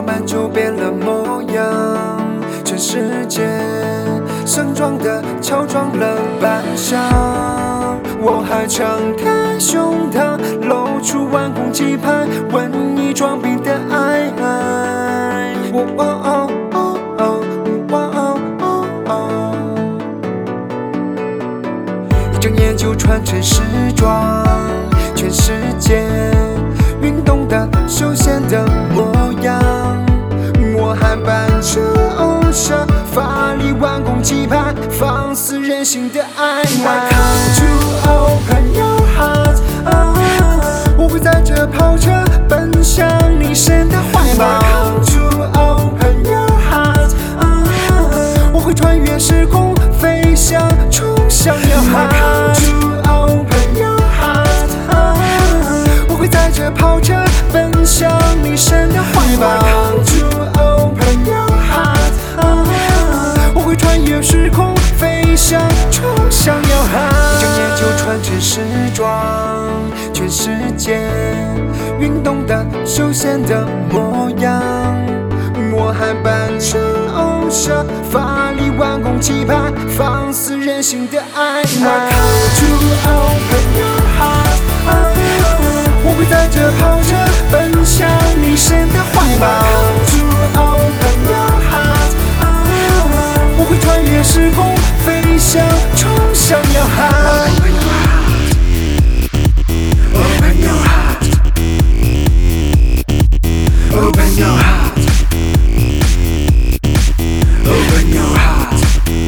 慢就变了模样。全世界盛装的乔装了扮相，我还敞开胸膛，露出万红旗牌，问你装逼的爱。一睁眼就穿成时装，全世界运动的休闲的模样，我还扮着偶像，法力万公旗牌，放肆任性的爱。Welcome to open your heart， 我会载着跑车奔向你神的怀抱。Welcome to open your heart， 我会穿越时空飞翔，冲向摇撼。Welcome to open your heart， 我会载着跑车奔向你神的怀抱。Welcome to open your heart， 我会穿越时空飞翔，冲向摇撼。一睁眼就穿成时装，全世界运动的休闲的模样，我还扮成偶像，法力万公旗牌，放肆任性的爱。Welcome to open your heart， 我会载着跑车奔向你神的怀抱。Welcome to open your heart， 我会穿越时空飞翔，冲向摇撼。Open your heart， Open your heart， Open your heart。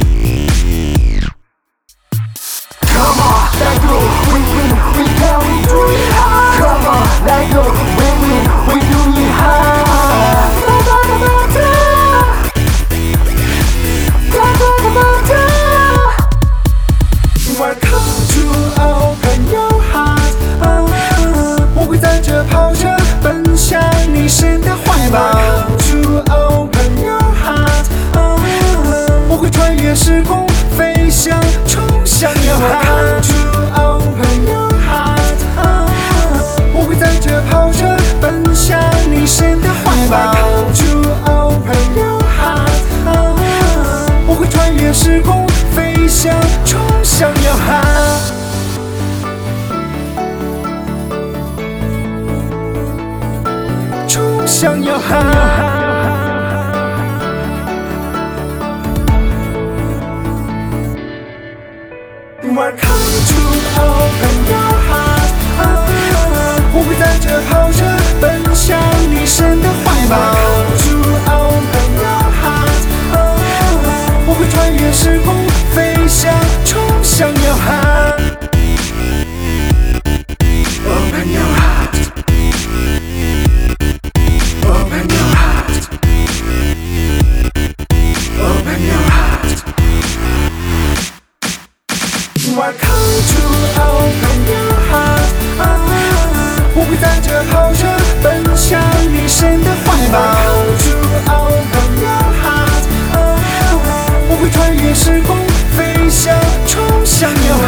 Come on， 来go， we win， we can we do it hard。 Come on， 来go， we win， we do it hard。 Welcome to open your heart， 我会载着跑车奔向你神的怀抱。Welcome to open your heart， 我会穿越时空飞翔，冲向摇撼。Welcome to open your heart， 我会载着跑车奔向你神的怀抱。Welcome to open your heart， 我会穿越时空飞翔，冲向摇撼。冲向摇撼。Welcome to open your heart， 我会载着跑车奔向你神的怀抱。Welcome to open your heart， 我会穿越时空飞翔，冲向摇撼。Open your heart， Open your heart， Open your heart。 Welcome to open your heart， 我会载着跑车奔向你神的怀抱。Welcome to open your heart， 我会穿越时空飞翔，冲向摇撼。